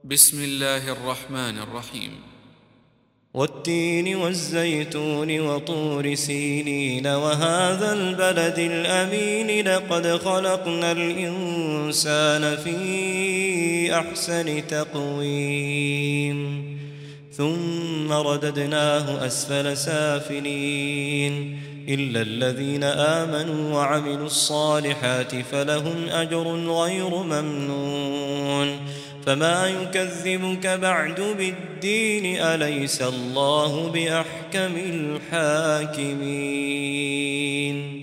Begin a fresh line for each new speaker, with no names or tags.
بسم الله الرحمن الرحيم.
والتين والزيتون وطور سينين وهذا البلد الأمين لقد خلقنا الإنسان في أحسن تقويم ثم رددناه أسفل سافلين إلا الذين آمنوا وعملوا الصالحات فلهم أجر غير ممنون. فما يكذبك بعد بالدين أليس الله بأحكم الحاكمين.